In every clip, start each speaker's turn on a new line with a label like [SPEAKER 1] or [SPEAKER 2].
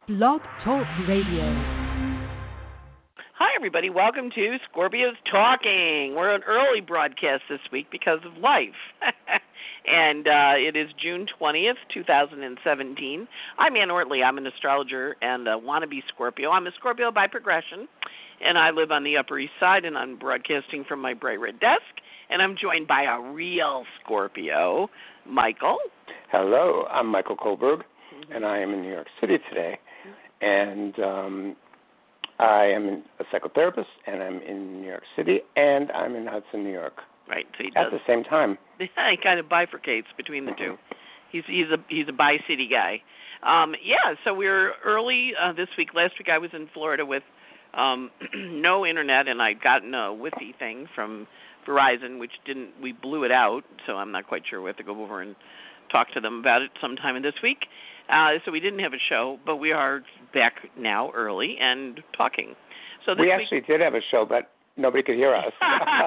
[SPEAKER 1] Blog Talk Radio.
[SPEAKER 2] Hi, everybody. Welcome to Scorpios Talking. We're an early broadcast this week because of life. And it is June 20th, 2017. I'm Ann Ortley. I'm an astrologer and a wannabe Scorpio. I'm a Scorpio by progression, and I live on the Upper East Side, and I'm broadcasting from my bright red desk. And I'm joined by a real Scorpio, Michael.
[SPEAKER 3] Hello, I'm Michael Kohlberg, and I am in New York City today. And I am a psychotherapist, and I'm in New York City, and I'm in Hudson, New York.
[SPEAKER 2] Right, so he
[SPEAKER 3] at the same time.
[SPEAKER 2] He kind of bifurcates between the two. He's a bi-city guy. So we're early this week. Last week I was in Florida with no internet, and I'd gotten a Wi-Fi thing from Verizon, which we blew it out, so I'm not quite sure. We have to go over and talk to them about it sometime in this week. So we didn't have a show, but we are back now early and talking. So this
[SPEAKER 3] we actually did have a show, but nobody could hear us.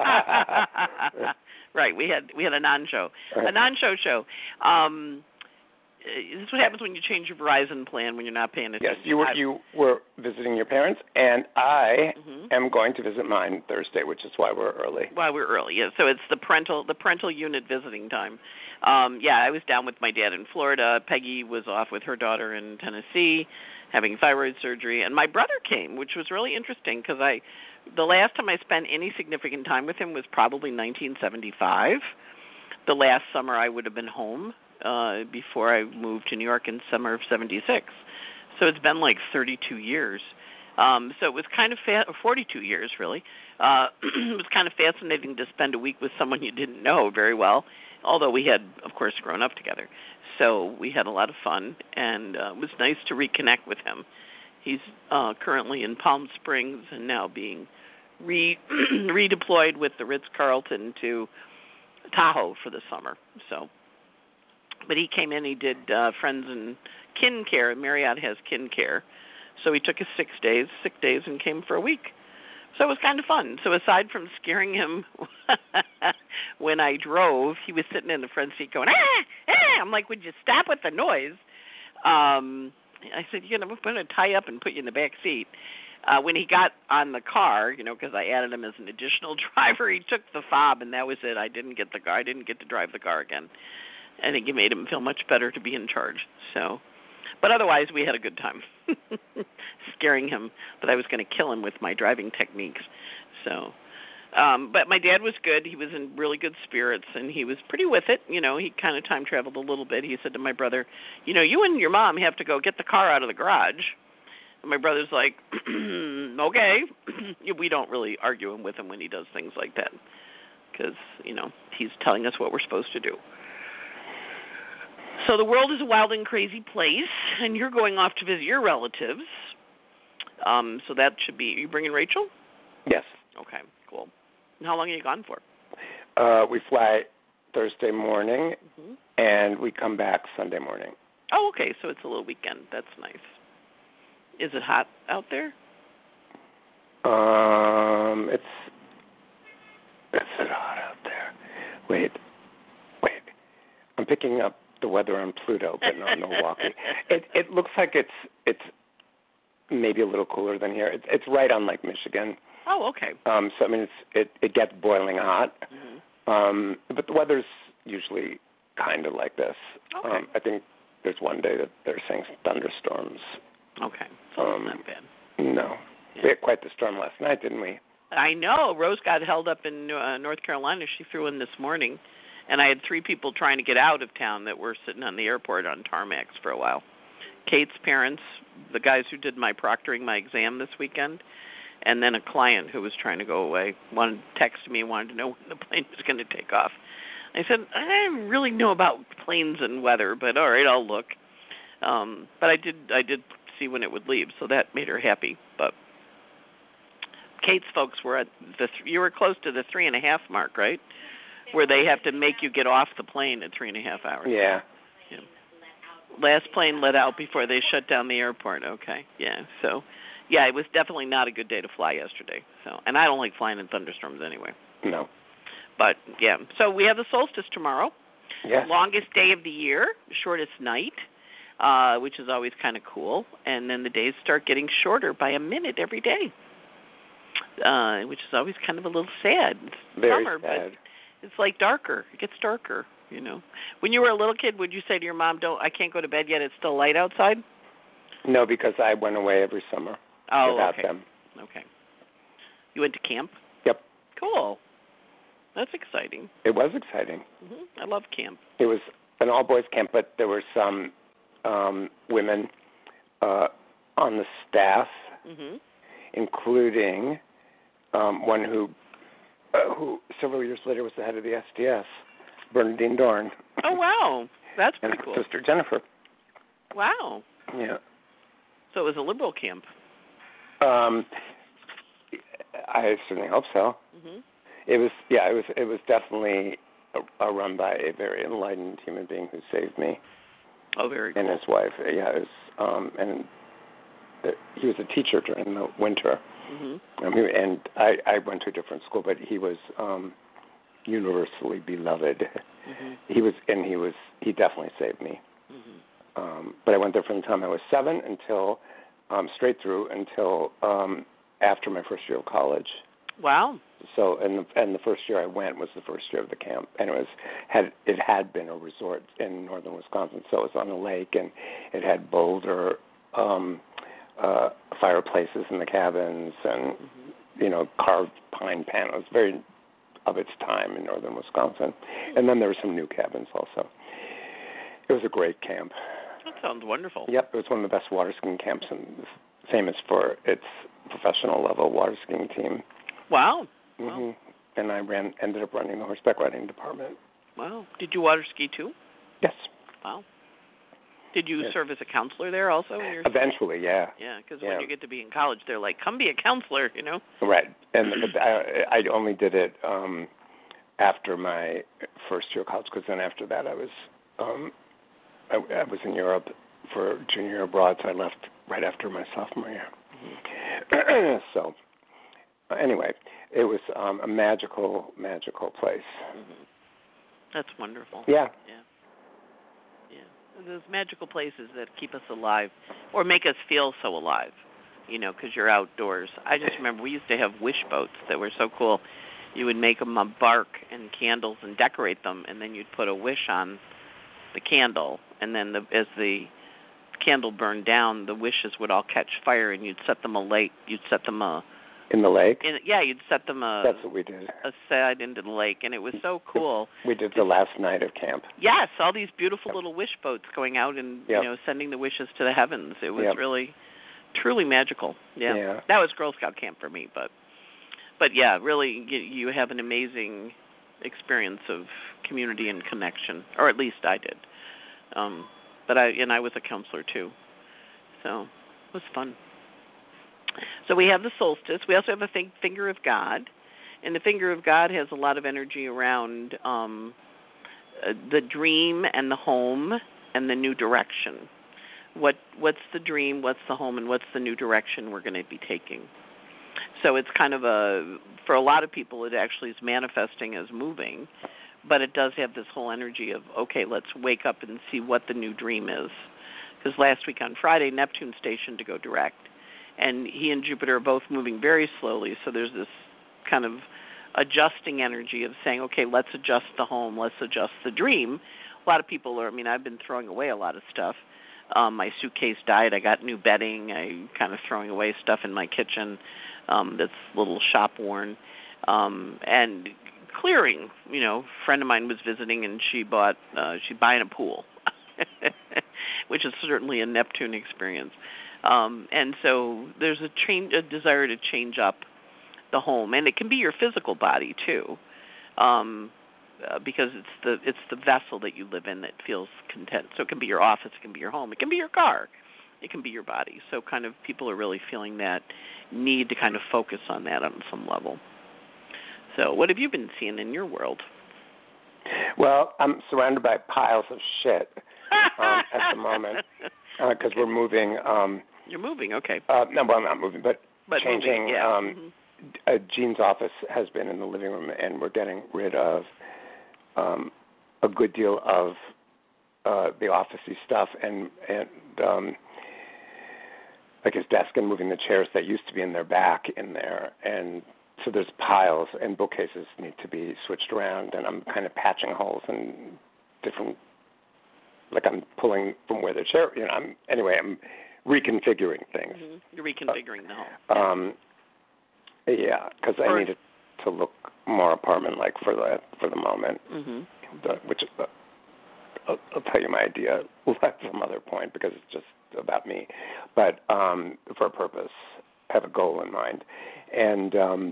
[SPEAKER 2] Right, we had a non-show,
[SPEAKER 3] right.
[SPEAKER 2] A non-show show. This is what happens when you change your Verizon plan when you're not paying attention.
[SPEAKER 3] Yes, you were visiting your parents, and I am going to visit mine Thursday, which is why we're early.
[SPEAKER 2] Why we're early, yeah. So it's the parental unit visiting time. I was down with my dad in Florida. Peggy was off with her daughter in Tennessee, having thyroid surgery, and my brother came, which was really interesting because the last time I spent any significant time with him was probably 1975. The last summer I would have been home before I moved to New York in summer of 76. So it's been like 32 years. So it was kind of 42 years, really. It was kind of fascinating to spend a week with someone you didn't know very well, although we had, of course, grown up together. So we had a lot of fun, and it was nice to reconnect with him. He's currently in Palm Springs and now being redeployed with the Ritz-Carlton to Tahoe for the summer. But he came in, he did friends and kin care. Marriott has kin care. So he took his sick days, and came for a week. So it was kind of fun. So aside from scaring him when I drove, he was sitting in the front seat going, ah! I'm like, would you stop with the noise? I said, I'm going to tie you up and put you in the back seat. When he got on the car, because I added him as an additional driver, he took the fob, and that was it. I didn't get to drive the car again. I think it made him feel much better to be in charge. But otherwise, we had a good time scaring him. But I was going to kill him with my driving techniques. But my dad was good. He was in really good spirits, and he was pretty with it. He kind of time traveled a little bit. He said to my brother, you and your mom have to go get the car out of the garage. And my brother's like, okay. We don't really argue with him when he does things like that because, he's telling us what we're supposed to do. So the world is a wild and crazy place, and you're going off to visit your relatives. So that should be, are you bringing Rachel?
[SPEAKER 3] Yes.
[SPEAKER 2] Okay, cool. And how long are you gone for?
[SPEAKER 3] We fly Thursday morning, and we come back Sunday morning.
[SPEAKER 2] Oh, okay, so it's a little weekend. That's nice. Is it hot out there?
[SPEAKER 3] It's hot out there. Wait. I'm picking up the weather on Pluto, but not Milwaukee. It looks like it's maybe a little cooler than here. It's right on Lake Michigan.
[SPEAKER 2] Oh, okay.
[SPEAKER 3] So I mean, it gets boiling hot. But the weather's usually kind of like this.
[SPEAKER 2] Okay.
[SPEAKER 3] I think there's one day that they're saying thunderstorms.
[SPEAKER 2] Okay, so it's not bad.
[SPEAKER 3] No.
[SPEAKER 2] Yeah.
[SPEAKER 3] We had quite the storm last night, didn't we?
[SPEAKER 2] I know. Rose got held up in North Carolina. She flew in this morning, and I had 3 people trying to get out of town that were sitting on the airport on tarmacs for a while. Kate's parents, the guys who did my proctoring my exam this weekend, and then a client who was trying to go away, texted me and wanted to know when the plane was going to take off. I said, I don't really know about planes and weather, but all right, I'll look. But I did see when it would leave, so that made her happy. But Kate's folks were at you were close to the 3.5 mark, right? Where they have to make you get off the plane at 3.5 hours.
[SPEAKER 3] Yeah.
[SPEAKER 2] Last plane let out before they shut down the airport. Okay. Yeah. So, yeah, it was definitely not a good day to fly yesterday. So, and I don't like flying in thunderstorms anyway.
[SPEAKER 3] No.
[SPEAKER 2] But yeah. So we have the solstice tomorrow.
[SPEAKER 3] Yes.
[SPEAKER 2] Longest day of the year, shortest night. which is always kind of cool. And then the days start getting shorter by a minute every day, which is always kind of a little sad. It's
[SPEAKER 3] Very
[SPEAKER 2] summer,
[SPEAKER 3] sad.
[SPEAKER 2] but it's like darker. It gets darker, you know. When you were a little kid, would you say to your mom, I can't go to bed yet, it's still light outside?
[SPEAKER 3] No, because I went away every summer without them.
[SPEAKER 2] Okay. You went to camp?
[SPEAKER 3] Yep.
[SPEAKER 2] Cool. That's exciting.
[SPEAKER 3] It was exciting.
[SPEAKER 2] I love camp.
[SPEAKER 3] It was an all-boys camp, but there were some women on the staff, including one who several years later was the head of the SDS, Bernadine Dorn.
[SPEAKER 2] Oh, wow. That's pretty
[SPEAKER 3] and
[SPEAKER 2] cool.
[SPEAKER 3] her sister Jennifer.
[SPEAKER 2] Wow.
[SPEAKER 3] Yeah.
[SPEAKER 2] So it was a liberal camp.
[SPEAKER 3] I certainly hope so. It was definitely run by a very enlightened human being who saved me.
[SPEAKER 2] Oh, very cool.
[SPEAKER 3] And his wife. Yeah, it was, and he was a teacher during the winter. And I went to a different school, but he was universally beloved. He definitely saved me. But I went there from the time I was 7 until straight through until after my first year of college.
[SPEAKER 2] Wow.
[SPEAKER 3] So, and the first year I went was the first year of the camp, and it had been a resort in northern Wisconsin, so it was on a lake, and it had boulder fireplaces in the cabins, and carved pine panels, very of its time in northern Wisconsin. And then there were some new cabins also. It was a great camp.
[SPEAKER 2] That sounds wonderful.
[SPEAKER 3] Yep, it was one of the best water skiing camps, and famous for its professional level water skiing team.
[SPEAKER 2] Wow. Wow.
[SPEAKER 3] And I ended up running the horseback riding department.
[SPEAKER 2] Wow. Did you water ski too?
[SPEAKER 3] Yes.
[SPEAKER 2] Wow. Did you serve as a counselor there also?
[SPEAKER 3] Eventually, yeah.
[SPEAKER 2] Yeah, because when you get to be in college, they're like, come be a counselor,
[SPEAKER 3] Right. And I only did it after my first year of college, because then after that I was in Europe for junior year abroad, so I left right after my sophomore year. So anyway, it was a magical place.
[SPEAKER 2] That's wonderful.
[SPEAKER 3] Yeah.
[SPEAKER 2] Those magical places that keep us alive or make us feel so alive, because you're outdoors. I just remember we used to have wish boats that were so cool. You would make them of bark and candles and decorate them, and then you'd put a wish on the candle, and then as the candle burned down, the wishes would all catch fire, and you'd set them
[SPEAKER 3] in the lake?
[SPEAKER 2] You'd set them
[SPEAKER 3] That's what we did.
[SPEAKER 2] aside into the lake, and it was so cool.
[SPEAKER 3] We did the last night of camp.
[SPEAKER 2] Yes, all these beautiful little wish boats going out and sending the wishes to the heavens. It was really, truly magical. Yeah. That was Girl Scout camp for me, but yeah, really, you have an amazing experience of community and connection, or at least I did. But I was a counselor too, so it was fun. So we have the solstice. We also have a finger of God, and the finger of God has a lot of energy around the dream and the home and the new direction. What's the dream, what's the home, and what's the new direction we're going to be taking? So it's kind of for a lot of people, it actually is manifesting as moving, but it does have this whole energy of, okay, let's wake up and see what the new dream is. Because last week on Friday, Neptune stationed to go direct. And he and Jupiter are both moving very slowly, so there's this kind of adjusting energy of saying, okay, let's adjust the home, let's adjust the dream. A lot of people I've been throwing away a lot of stuff. My suitcase died. I got new bedding. I kind of throwing away stuff in my kitchen that's a little shop-worn. And clearing, a friend of mine was visiting, and she's buying a pool, which is certainly a Neptune experience. And so there's a desire to change up the home, and it can be your physical body too, because it's the vessel that you live in that feels content. So it can be your office, it can be your home, it can be your car, it can be your body. So kind of people are really feeling that need to kind of focus on that on some level. So what have you been seeing in your world?
[SPEAKER 3] Well, I'm surrounded by piles of shit at the moment because we're moving.
[SPEAKER 2] You're moving, okay.
[SPEAKER 3] No, well, I'm not moving, but changing.
[SPEAKER 2] Moving,
[SPEAKER 3] Jean's office has been in the living room, and we're getting rid of a good deal of the office-y stuff and like his desk and moving the chairs that used to be in there back in there. And so there's piles and bookcases need to be switched around, and I'm kind of patching holes in different, like I'm pulling from where the chair, I'm reconfiguring things.
[SPEAKER 2] Mm-hmm. You're reconfiguring the home.
[SPEAKER 3] Yeah, because I need it to look more apartment-like for the moment, which I'll tell you my idea at some other point because it's just about me, but for a purpose, have a goal in mind. And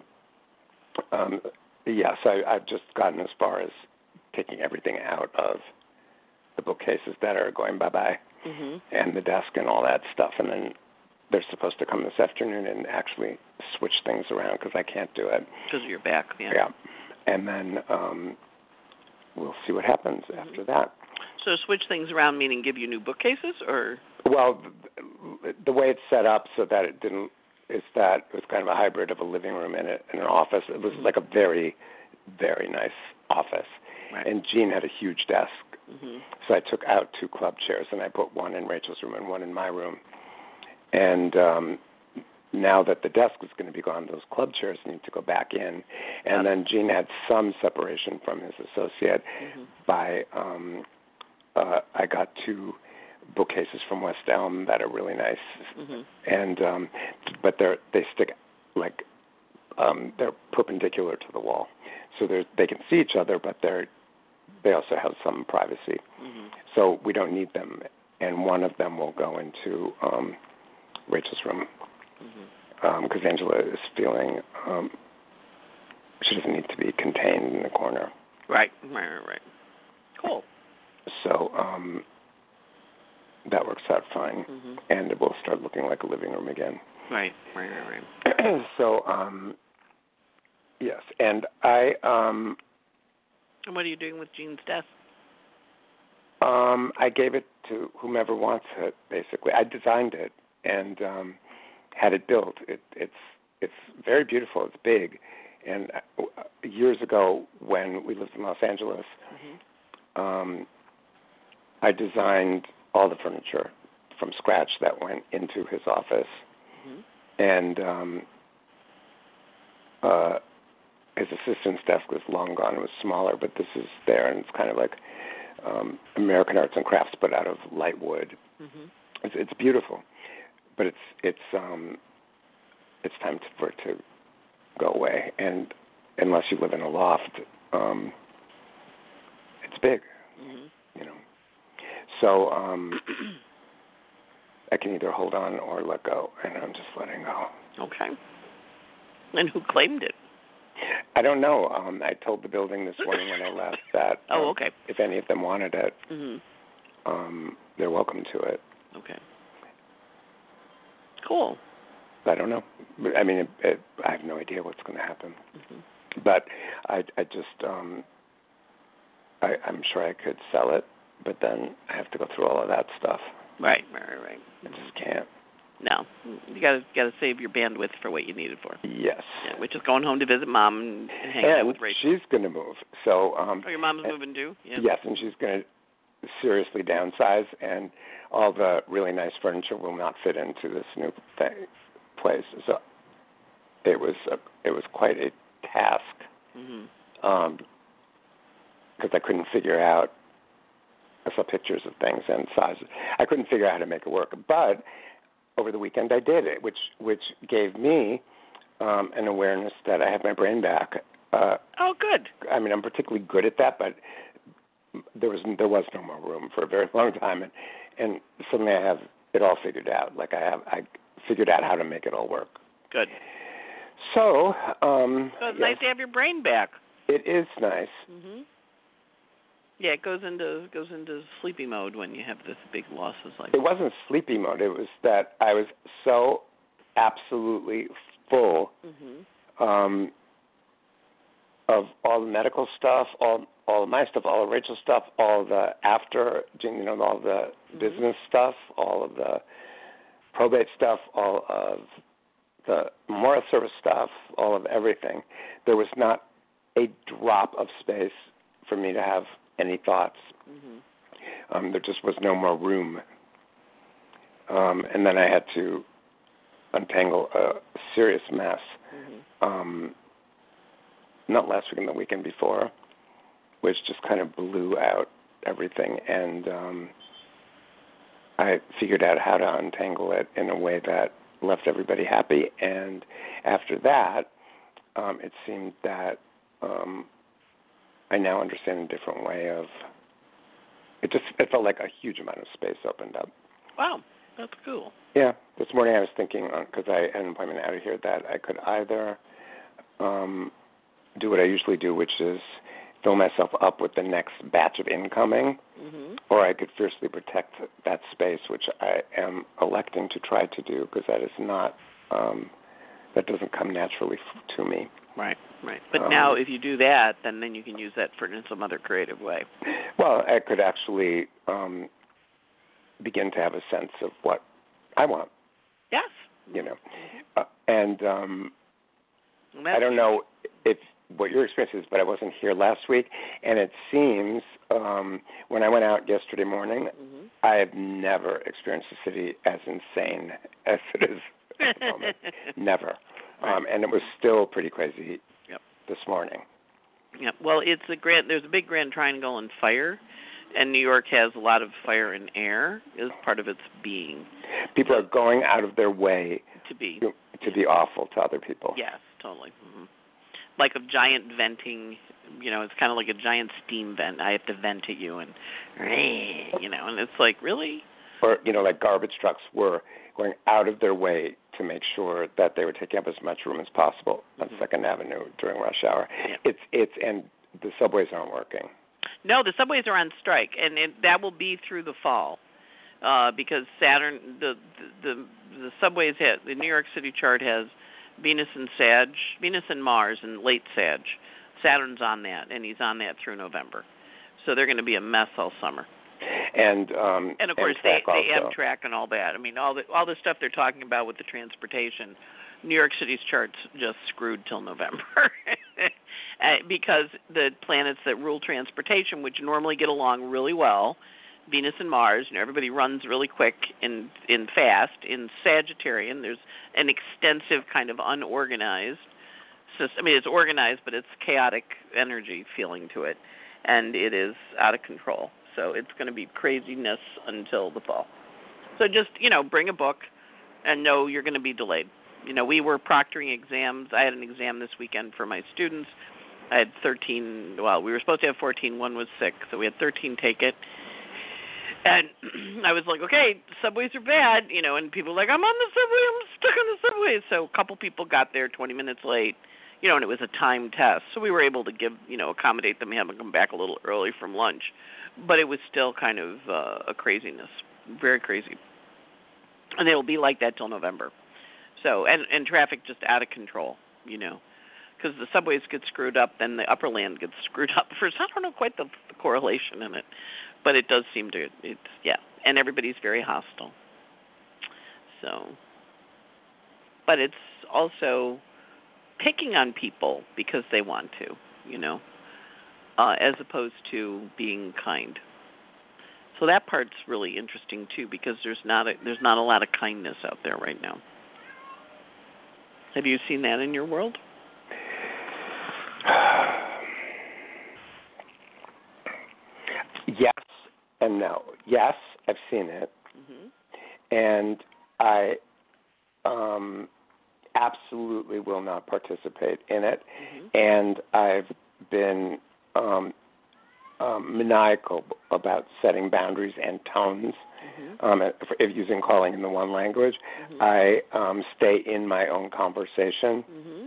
[SPEAKER 3] so I've just gotten as far as taking everything out of the bookcases that are going bye-bye and the desk and all that stuff, and then they're supposed to come this afternoon and actually switch things around because I can't do it.
[SPEAKER 2] Because of your back,
[SPEAKER 3] Yeah. And then we'll see what happens after that.
[SPEAKER 2] So switch things around, meaning give you new bookcases, or?
[SPEAKER 3] Well, the way it's set up so that it didn't is that it was kind of a hybrid of a living room and an office. It was like a very, very nice office.
[SPEAKER 2] Right.
[SPEAKER 3] And Jean had a huge desk. So I took out 2 club chairs and I put one in Rachel's room and one in my room. And now that the desk is going to be gone, those club chairs need to go back in. And then Jean had some separation from his associate by I got 2 bookcases from West Elm that are really nice, and but they stick like they're perpendicular to the wall, so they can see each other, but they also have some privacy. So we don't need them, and one of them will go into Rachel's room because Angela is feeling she doesn't need to be contained in the corner.
[SPEAKER 2] Right. Cool.
[SPEAKER 3] So that works out fine, and it will start looking like a living room again.
[SPEAKER 2] Right.
[SPEAKER 3] So, yes, and I.
[SPEAKER 2] And what are you doing with Jean's desk?
[SPEAKER 3] I gave it to whomever wants it. Basically, I designed it and had it built. It's very beautiful. It's big, and years ago when we lived in Los Angeles. I designed all the furniture from scratch that went into his office, and his assistant's desk was long gone. It was smaller, but this is there, and it's kind of like American Arts and Crafts, but out of light wood. It's beautiful, but it's time for it to go away. And unless you live in a loft, it's big, So I can either hold on or let go, and I'm just letting go.
[SPEAKER 2] Okay. And who claimed it?
[SPEAKER 3] I don't know. I told the building this morning when I left that
[SPEAKER 2] okay.
[SPEAKER 3] If any of them wanted it, they're welcome to it.
[SPEAKER 2] Okay. Cool.
[SPEAKER 3] I don't know. I mean, I have no idea what's going to happen. But I just, I'm sure I could sell it, but then I have to go through all of that stuff.
[SPEAKER 2] Right.
[SPEAKER 3] I just can't.
[SPEAKER 2] No, you got to save your bandwidth for what you need it for.
[SPEAKER 3] Yes.
[SPEAKER 2] Yeah, which is going home to visit Mom and hang out with Rachel.
[SPEAKER 3] She's going to move. So.
[SPEAKER 2] Your mom's moving too. Yeah.
[SPEAKER 3] Yes, and she's going to seriously downsize, and all the really nice furniture will not fit into this new place. So it was quite a task because I couldn't figure out. I saw pictures of things and sizes. I couldn't figure out how to make it work, but over the weekend I did it, which gave me an awareness that I have my brain back.
[SPEAKER 2] Oh, good.
[SPEAKER 3] I mean, I'm particularly good at that, but there was no more room for a very long time, and suddenly I have it all figured out. Like I figured out how to make it all work.
[SPEAKER 2] Good.
[SPEAKER 3] So.
[SPEAKER 2] So it's nice to have your brain back.
[SPEAKER 3] It is nice.
[SPEAKER 2] Yeah, it goes into sleepy mode when you have this big losses like
[SPEAKER 3] that. It wasn't sleepy mode. It was that I was so absolutely full of all the medical stuff, all of my stuff, all of Rachel's stuff, all the after, all the business stuff, all of the probate stuff, all of the memorial service stuff, all of everything. There was not a drop of space for me to have any thoughts. There just was no more room. And then I had to untangle a serious mess. Not last week and the weekend before, which just kind of blew out everything. And I figured out how to untangle it in a way that left everybody happy. And after that, it seemed that I now understand a different way of it. It felt like a huge amount of space opened up.
[SPEAKER 2] Wow, that's cool.
[SPEAKER 3] Yeah, this morning I was thinking, because I had an appointment out of here, that I could either do what I usually do, which is fill myself up with the next batch of incoming, or I could fiercely protect that space, which I am electing to try to do, because that is not, that doesn't come naturally to me.
[SPEAKER 2] Right. But now if you do that, then you can use that in some other creative way.
[SPEAKER 3] Well, I could actually begin to have a sense of what I want.
[SPEAKER 2] Yes.
[SPEAKER 3] And I don't know if what your experience is, but I wasn't here last week, and it seems when I went out yesterday morning, I have never experienced the city as insane as it is at the moment. Never. And it was still pretty crazy this morning.
[SPEAKER 2] Yep. Well, there's a big Grand Triangle in fire, and New York has a lot of fire and air as part of its being.
[SPEAKER 3] People are going out of their way
[SPEAKER 2] to be
[SPEAKER 3] awful to other people.
[SPEAKER 2] Yes, totally. Like a giant venting, it's kind of like a giant steam vent. I have to vent at you, and it's like, really?
[SPEAKER 3] Or, like garbage trucks were going out of their way to make sure that they were taking up as much room as possible on 2nd Avenue during rush hour. Yeah. And the subways aren't working.
[SPEAKER 2] No, the subways are on strike, and that will be through the fall, because Saturn, the subways the New York City chart has Venus and Mars and late Sag. Saturn's on that, and he's on that through November. So they're going to be a mess all summer.
[SPEAKER 3] And
[SPEAKER 2] of course they Amtrak and all that. I mean, all the stuff they're talking about with the transportation, New York City's chart's just screwed till November. Because the planets that rule transportation, which normally get along really well, Venus and Mars, everybody runs really quick and fast. In Sagittarian, there's an extensive kind of unorganized system. I mean, it's organized, but it's chaotic energy feeling to it, and it is out of control. So it's going to be craziness until the fall. So just, bring a book and know you're going to be delayed. We were proctoring exams. I had an exam this weekend for my students. I had 13, we were supposed to have 14. One was sick, so we had 13 take it. And I was like, okay, subways are bad, and people were like, I'm on the subway, I'm stuck on the subway. So a couple people got there 20 minutes late, and it was a timed test. So we were able to accommodate them, have them come back a little early from lunch. But it was still kind of a craziness, very crazy. And it will be like that till November. So, and traffic just out of control, because the subways get screwed up, then the upper land gets screwed up. First, I don't know quite the correlation in it, but it does seem to, and everybody's very hostile. So, but it's also picking on people because they want to, as opposed to being kind. So that part's really interesting too, because there's not a lot of kindness out there right now. Have you seen that in your world?
[SPEAKER 3] Yes and no. Yes, I've seen it, and I absolutely will not participate in it. And I've been maniacal about setting boundaries and tones. If using calling in the one language, I stay in my own conversation,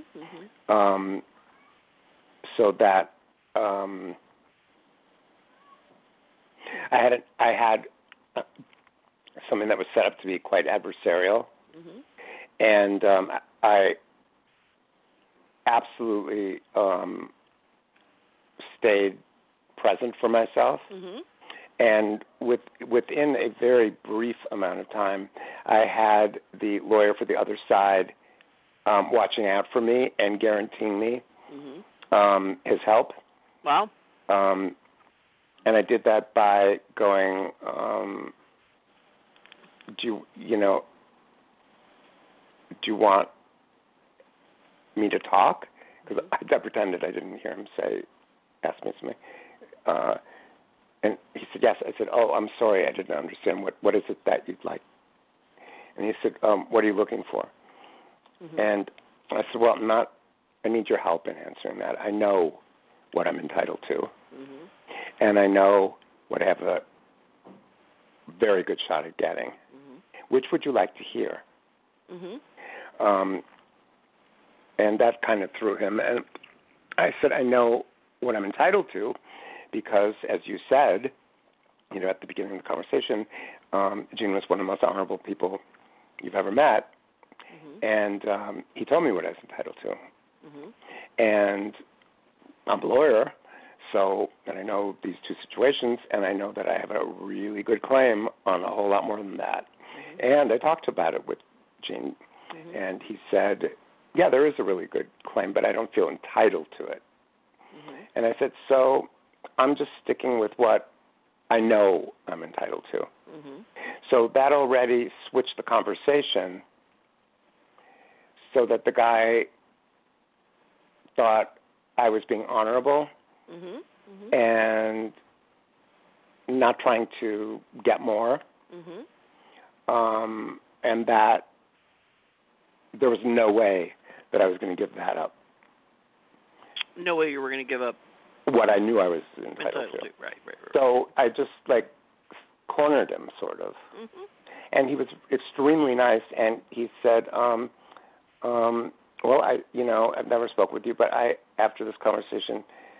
[SPEAKER 3] so that I had something that was set up to be quite adversarial, and I absolutely stayed present for myself. And within a very brief amount of time, I had the lawyer for the other side watching out for me and guaranteeing me his help.
[SPEAKER 2] Wow.
[SPEAKER 3] And I did that by going, do you want me to talk? Because I pretended I didn't hear him ask me something. And he said, yes. I said, oh, I'm sorry, I didn't understand. What is it that you'd like? And he said, what are you looking for? Mm-hmm. And I said, well, I need your help in answering that. I know what I'm entitled to. Mm-hmm. And I know what I have a very good shot at getting. Mm-hmm. Which would you like to hear? Mm-hmm. And that kind of threw him. And I said, I know what I'm entitled to because, as you said, at the beginning of the conversation, Gene was one of the most honorable people you've ever met. Mm-hmm. And he told me what I was entitled to. Mm-hmm. And I'm a lawyer, and I know these two situations, and I know that I have a really good claim on a whole lot more than that. Mm-hmm. And I talked about it with Gene, mm-hmm. and he said, yeah, there is a really good claim, but I don't feel entitled to it. Mm-hmm. And I said, so I'm just sticking with what I know I'm entitled to. Mm-hmm. So that already switched the conversation so that the guy thought I was being honorable mm-hmm. Mm-hmm. and not trying to get more, mm-hmm. And that there was no way that I was going to give that up.
[SPEAKER 2] No way you were going to give up
[SPEAKER 3] what I knew I was entitled to.
[SPEAKER 2] Right.
[SPEAKER 3] So I just cornered him, sort of. Mm-hmm. And he was extremely nice, and he said, well, I've never spoke with you, but after this conversation,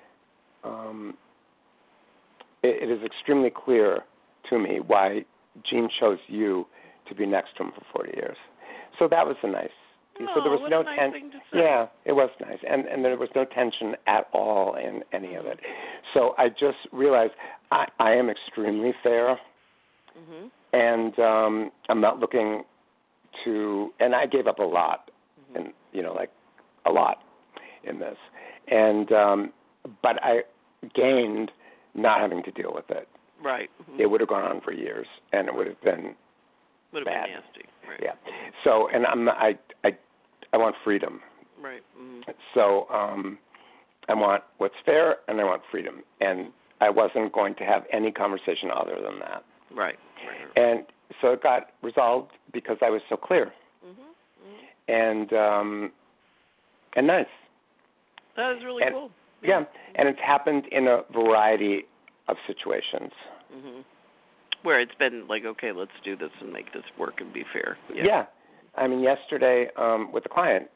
[SPEAKER 3] it is extremely clear to me why Gene chose you to be next to him for 40 years. So that was a nice. So there was no tension. Yeah, it was nice, and there was no tension at all in any of it. So I just realized I am extremely fair, mm-hmm. and I'm not looking to. And I gave up a lot, mm-hmm. and a lot in this, and but I gained not having to deal with it.
[SPEAKER 2] Right. Mm-hmm.
[SPEAKER 3] It would have gone on for years, and it would have been bad.
[SPEAKER 2] Been nasty. Right.
[SPEAKER 3] Yeah. So, and I want freedom.
[SPEAKER 2] Right. Mm-hmm.
[SPEAKER 3] So, I want what's fair, and I want freedom, and I wasn't going to have any conversation other than that.
[SPEAKER 2] Right.
[SPEAKER 3] And so it got resolved because I was so clear. Mm-hmm. Mm-hmm. And nice.
[SPEAKER 2] That was really cool.
[SPEAKER 3] Yeah, and it's happened in a variety of situations.
[SPEAKER 2] Mm-hmm. Where it's been okay, let's do this and make this work and be fair.
[SPEAKER 3] Yeah. I mean, yesterday with the client,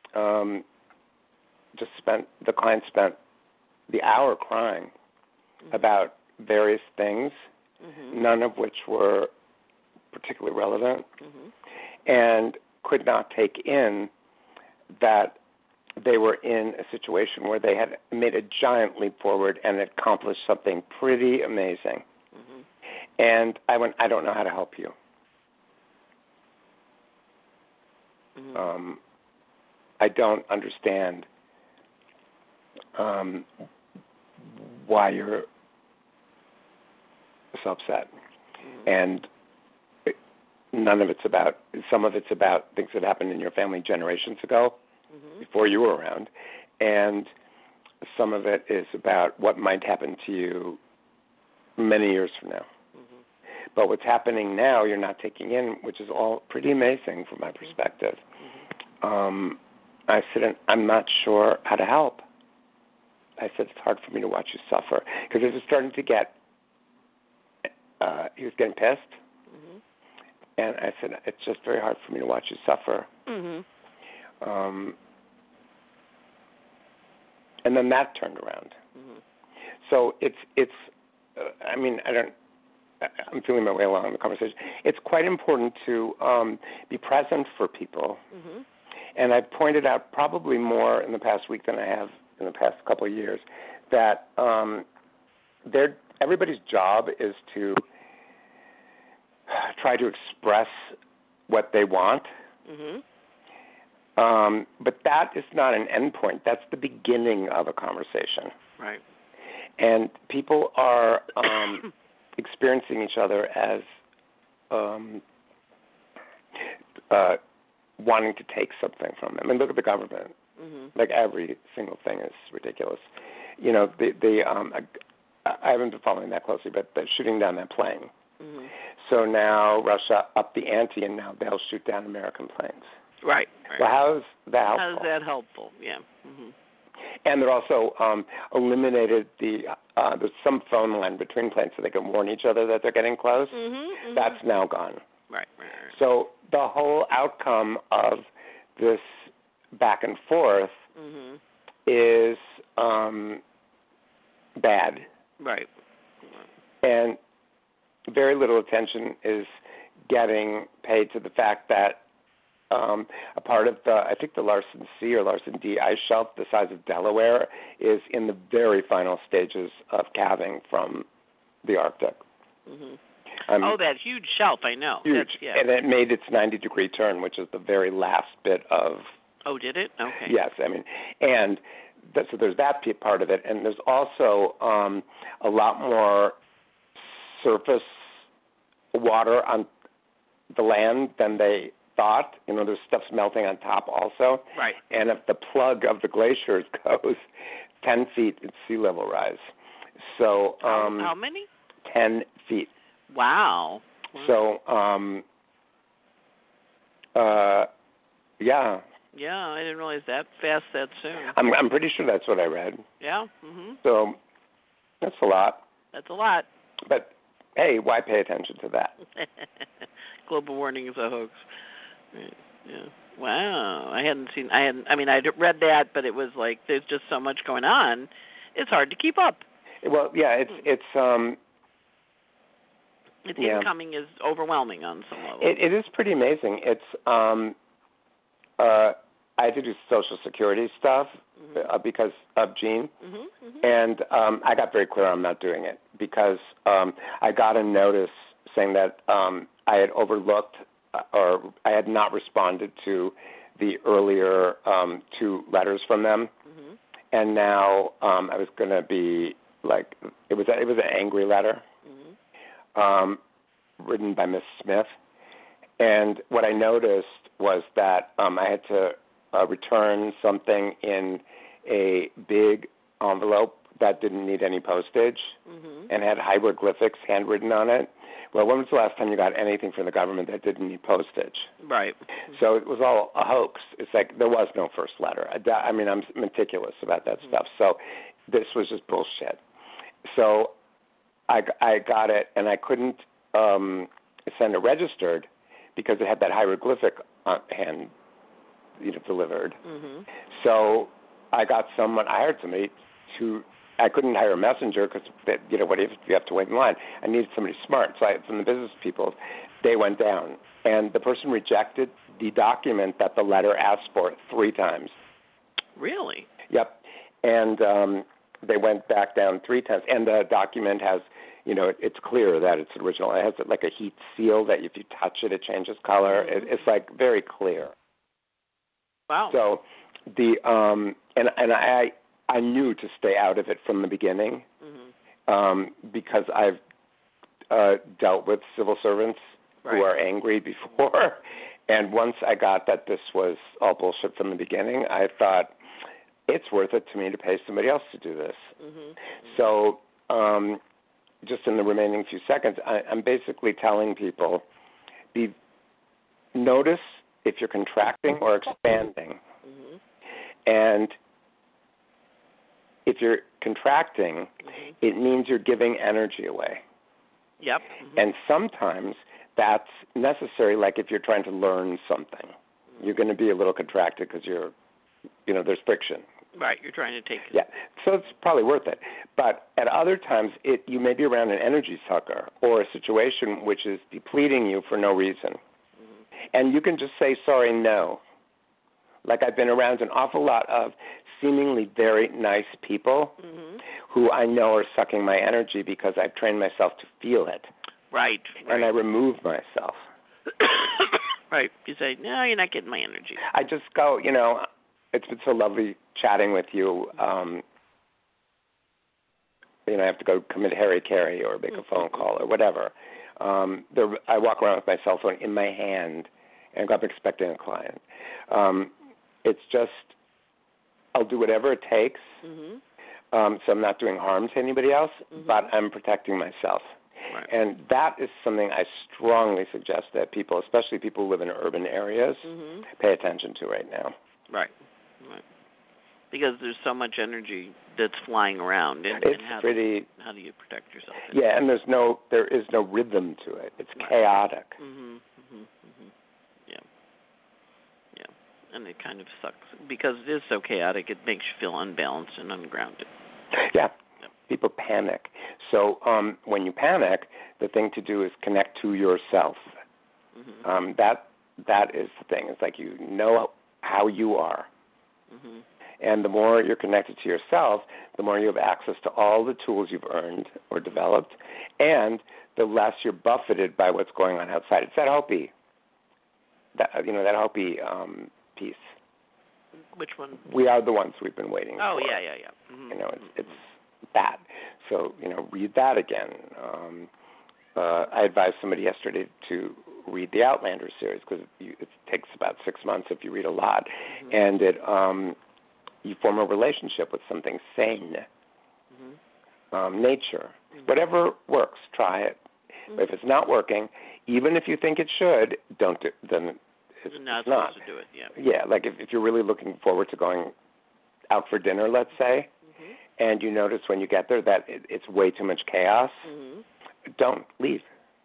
[SPEAKER 3] the client spent the hour crying mm-hmm. about various things, mm-hmm. none of which were particularly relevant, mm-hmm. and could not take in that they were in a situation where they had made a giant leap forward and accomplished something pretty amazing. Mm-hmm. And I went, I don't know how to help you. Mm-hmm. I don't understand why you're so upset. Mm-hmm. And none of it's about, some of it's about things that happened in your family generations ago, mm-hmm. before you were around. And some of it is about what might happen to you many years from now. Mm-hmm. But what's happening now you're not taking in, which is all pretty amazing from my perspective. Mm-hmm. I said, I'm not sure how to help. I said, it's hard for me to watch you suffer. Because it was starting to get, he was getting pissed. Mm-hmm. And I said, it's just very hard for me to watch you suffer. Mm-hmm. And then that turned around. Mm-hmm. So it's. I'm feeling my way along in the conversation. It's quite important to be present for people. Mm-hmm. And I've pointed out probably more in the past week than I have in the past couple of years that everybody's job is to try to express what they want. Mm-hmm. But that is not an end point. That's the beginning of a conversation.
[SPEAKER 2] Right.
[SPEAKER 3] And people are experiencing each other as wanting to take something from them. And look at the government.
[SPEAKER 2] Mm-hmm.
[SPEAKER 3] Like every single thing is ridiculous. You know, I haven't been following that closely, but they're shooting down that plane.
[SPEAKER 2] Mm-hmm.
[SPEAKER 3] So now Russia upped the ante, and now they'll shoot down American planes.
[SPEAKER 2] Right.
[SPEAKER 3] Well, how's that helpful?
[SPEAKER 2] How's that helpful? Yeah. Mm-hmm.
[SPEAKER 3] And they're also eliminated there's some phone line between planes so they can warn each other that they're getting close.
[SPEAKER 2] Mm-hmm. Mm-hmm.
[SPEAKER 3] That's now gone.
[SPEAKER 2] Right.
[SPEAKER 3] So the whole outcome of this back and forth
[SPEAKER 2] mm-hmm.
[SPEAKER 3] is bad.
[SPEAKER 2] Right.
[SPEAKER 3] And very little attention is getting paid to the fact that a part of I think the Larsen C or Larsen D ice shelf, the size of Delaware, is in the very final stages of calving from the Arctic.
[SPEAKER 2] Mm-hmm. That huge shelf, I know.
[SPEAKER 3] Huge. And it made its 90-degree turn, which is the very last bit of...
[SPEAKER 2] Oh, did it? Okay.
[SPEAKER 3] Yes, I mean, and so there's that part of it, and there's also a lot more surface water on the land than they thought. You know, there's stuff's melting on top also.
[SPEAKER 2] Right.
[SPEAKER 3] And if the plug of the glaciers goes 10 feet, it's sea level rise. So
[SPEAKER 2] how many?
[SPEAKER 3] 10 feet.
[SPEAKER 2] Wow.
[SPEAKER 3] So yeah.
[SPEAKER 2] Yeah, I didn't realize that fast that soon.
[SPEAKER 3] I'm pretty sure that's what I read.
[SPEAKER 2] Yeah. Mhm.
[SPEAKER 3] So that's a lot.
[SPEAKER 2] That's a lot.
[SPEAKER 3] But hey, why pay attention to that?
[SPEAKER 2] Global warming is a hoax. Right. Yeah. Wow. I mean, I'd read that, but it was like there's just so much going on. It's hard to keep up.
[SPEAKER 3] Well, yeah, it's
[SPEAKER 2] incoming is overwhelming on some level.
[SPEAKER 3] It is pretty amazing. It's I had to do Social Security stuff because of Gene, and I got very clear I'm not doing it because I got a notice saying that I had overlooked or I had not responded to the earlier 2 letters from them, and now I was going to be like it was an angry letter written by Miss Smith, and what I noticed was that I had to return something in a big envelope that didn't need any postage and had hieroglyphics handwritten on it. Well, when was the last time you got anything from the government that didn't need postage?
[SPEAKER 2] Right.
[SPEAKER 3] So it was all a hoax. It's like there was no first letter. I mean, I'm meticulous about that stuff. So this was just bullshit. So I got it, and I couldn't send it registered because it had that hieroglyphic hand, delivered. So I hired somebody to. I couldn't hire a messenger because what if you have to wait in line? I needed somebody smart. So from the business people, they went down, and the person rejected the document that the letter asked for 3 times.
[SPEAKER 2] Really?
[SPEAKER 3] Yep. And they went back down 3 times, and the document has. It's clear that it's original. It has like a heat seal that if you touch it, it changes color. It's like very clear.
[SPEAKER 2] Wow.
[SPEAKER 3] So and I knew to stay out of it from the beginning because I've dealt with civil servants who are angry before. And once I got that this was all bullshit from the beginning, I thought it's worth it to me to pay somebody else to do this. So just in the remaining few seconds, I'm basically telling people, notice if you're contracting or expanding. And if you're contracting, it means you're giving energy away.
[SPEAKER 2] Yep.
[SPEAKER 3] And sometimes that's necessary, like if you're trying to learn something. You're going to be a little contracted because there's friction.
[SPEAKER 2] Right, you're trying to take it.
[SPEAKER 3] Yeah, so it's probably worth it. But at other times, you may be around an energy sucker or a situation which is depleting you for no reason. And you can just say, sorry, no. Like I've been around an awful lot of seemingly very nice people who I know are sucking my energy because I've trained myself to feel it.
[SPEAKER 2] Right.
[SPEAKER 3] And I remove myself.
[SPEAKER 2] Right. You say, no, you're not getting my energy.
[SPEAKER 3] I just go, it's been so lovely chatting with you. I have to go commit hara-kiri or make a phone call or whatever. I walk around with my cell phone in my hand, and I'm expecting a client. It's just, I'll do whatever it takes. So I'm not doing harm to anybody else, but I'm protecting myself.
[SPEAKER 2] Right.
[SPEAKER 3] And that is something I strongly suggest that people, especially people who live in urban areas, pay attention to right now.
[SPEAKER 2] Right. Because there's so much energy that's flying around, and how do you protect yourself?
[SPEAKER 3] Yeah, and there is no rhythm to it. It's chaotic.
[SPEAKER 2] Yeah, and it kind of sucks because it is so chaotic. It makes you feel unbalanced and ungrounded.
[SPEAKER 3] Yeah. People panic. So when you panic, the thing to do is connect to yourself. That is the thing. It's like you know how you are. And the more you're connected to yourself, the more you have access to all the tools you've earned or developed, and the less you're buffeted by what's going on outside. It's that Hopi, that Hopi piece.
[SPEAKER 2] Which one?
[SPEAKER 3] We are the ones we've been waiting
[SPEAKER 2] for.
[SPEAKER 3] Yeah. It's that. So, read that again. I advised somebody yesterday to read the Outlander series because it takes about 6 months if you read a lot, and it you form a relationship with something sane, nature. Whatever works, try it. But if it's not working, even if you think it should, don't do it. Then it's not
[SPEAKER 2] supposed to do it.
[SPEAKER 3] Yeah, like if you're really looking forward to going out for dinner, let's say, and you notice when you get there that it's way too much chaos, don't leave.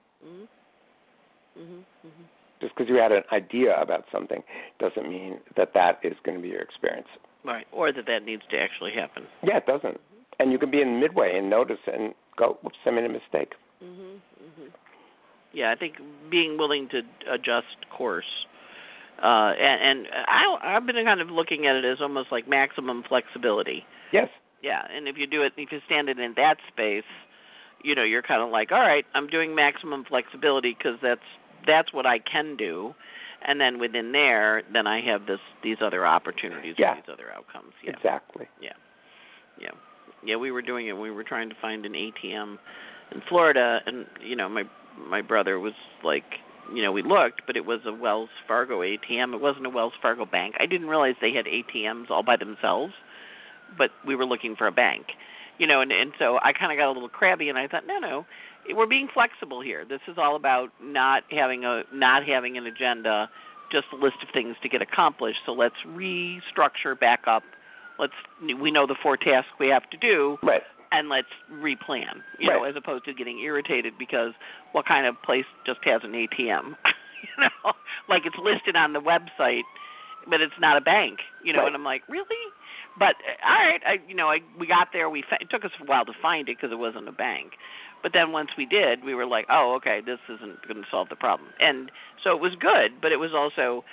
[SPEAKER 3] Just because you had an idea about something doesn't mean that is going to be your experience.
[SPEAKER 2] Right, or that needs to actually happen.
[SPEAKER 3] Yeah, it doesn't. And you can be in midway and notice and go, whoops, I made a mistake.
[SPEAKER 2] Yeah, I think being willing to adjust course. And I've been kind of looking at it as almost like maximum flexibility.
[SPEAKER 3] Yes.
[SPEAKER 2] Yeah, and if you stand it in that space, you're kind of like, all right, I'm doing maximum flexibility because that's what I can do, and then within there, then I have these other opportunities, or these other outcomes. Yeah.
[SPEAKER 3] Exactly.
[SPEAKER 2] Yeah. We were doing it. We were trying to find an ATM in Florida, and my brother was like, we looked, but it was a Wells Fargo ATM. It wasn't a Wells Fargo bank. I didn't realize they had ATMs all by themselves, but we were looking for a bank, and so I kind of got a little crabby, and I thought, no, we're being flexible here. This is all about not having an agenda, just a list of things to get accomplished. So let's restructure back up. We know the 4 tasks we have to do,
[SPEAKER 3] right,
[SPEAKER 2] and let's replan. As opposed to getting irritated because what kind of place just has an ATM? Like it's listed on the website, but it's not a bank. And I'm like, really? But all right, we got there. It took us a while to find it because it wasn't a bank. But then once we did, we were like, oh, okay, this isn't going to solve the problem. And so it was good, but it was also,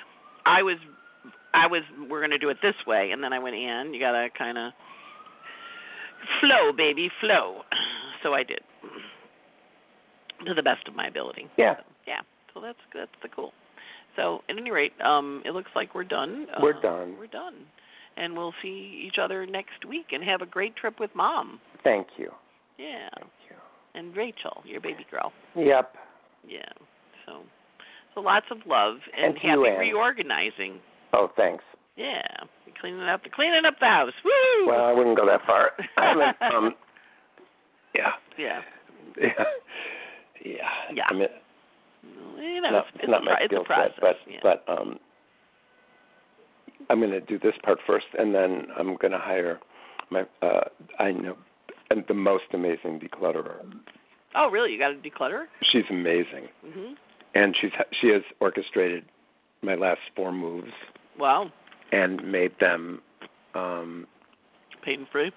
[SPEAKER 2] we're going to do it this way. And then I went, Ann, you got to kind of flow, baby, flow. So I did, to the best of my ability.
[SPEAKER 3] Yeah.
[SPEAKER 2] So that's the cool. So at any rate, it looks like we're done.
[SPEAKER 3] We're done.
[SPEAKER 2] And we'll see each other next week and have a great trip with Mom.
[SPEAKER 3] Thank you.
[SPEAKER 2] Yeah.
[SPEAKER 3] Thank you.
[SPEAKER 2] And Rachel, your baby girl.
[SPEAKER 3] Yep.
[SPEAKER 2] Yeah. So lots of love and happy reorganizing.
[SPEAKER 3] Oh, thanks.
[SPEAKER 2] Yeah. Cleaning up the house. Woo!
[SPEAKER 3] Well, I wouldn't go that far. Yeah.
[SPEAKER 2] Yeah.
[SPEAKER 3] I mean, it's not my skill set, but I'm going to do this part first, and then I'm going to hire the most amazing declutterer.
[SPEAKER 2] Oh, really? You got a declutterer?
[SPEAKER 3] She's amazing, and she has orchestrated my last 4 moves.
[SPEAKER 2] Wow!
[SPEAKER 3] And made them
[SPEAKER 2] pain-free.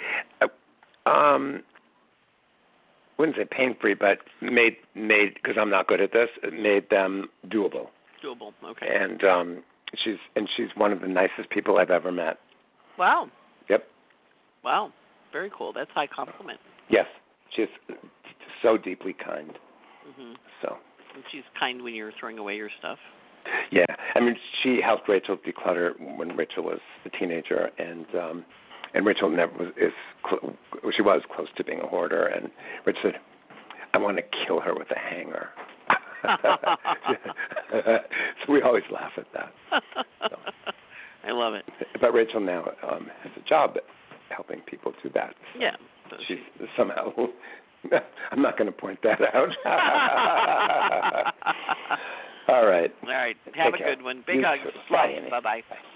[SPEAKER 3] Wouldn't say pain-free, but made because I'm not good at this. It made them doable.
[SPEAKER 2] Doable. Okay.
[SPEAKER 3] And she's one of the nicest people I've ever met.
[SPEAKER 2] Wow.
[SPEAKER 3] Yep.
[SPEAKER 2] Wow. Very cool. That's high compliment.
[SPEAKER 3] Yes. She's so deeply kind. So.
[SPEAKER 2] And she's kind when you're throwing away your stuff.
[SPEAKER 3] Yeah. I mean, she helped Rachel declutter when Rachel was a teenager, and And Rachel she was close to being a hoarder, and Rich said, I want to kill her with a hanger. So we always laugh at that. So.
[SPEAKER 2] I love it.
[SPEAKER 3] But Rachel now has a job helping people do that. So
[SPEAKER 2] yeah.
[SPEAKER 3] She's somehow, I'm not going to point that out. All right.
[SPEAKER 2] All right. Have a good one. Big hugs. Bye-bye.